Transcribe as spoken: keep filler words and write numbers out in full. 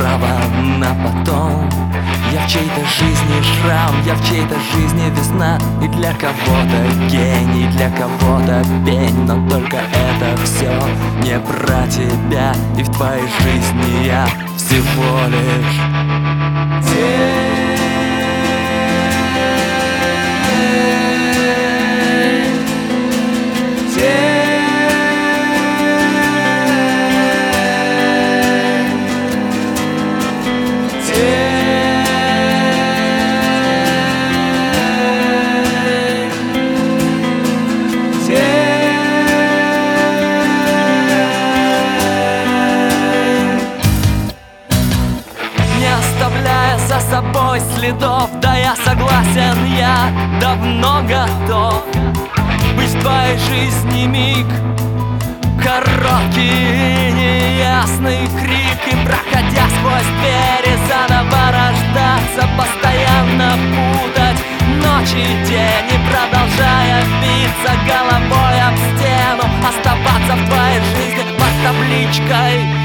право на потом. Я в чьей-то жизни шрам, я в чьей-то жизни весна. И для кого-то гений, для кого-то пень. Но только это все не про тебя. И в твоей жизни я всего лишь тень. За собой следов, да я согласен, я давно готов быть в твоей жизни миг, короткий и неясный крик. И проходя сквозь двери, заново рождаться, постоянно путать ночь и день. И продолжая биться головой об стену, оставаться в твоей жизни под табличкой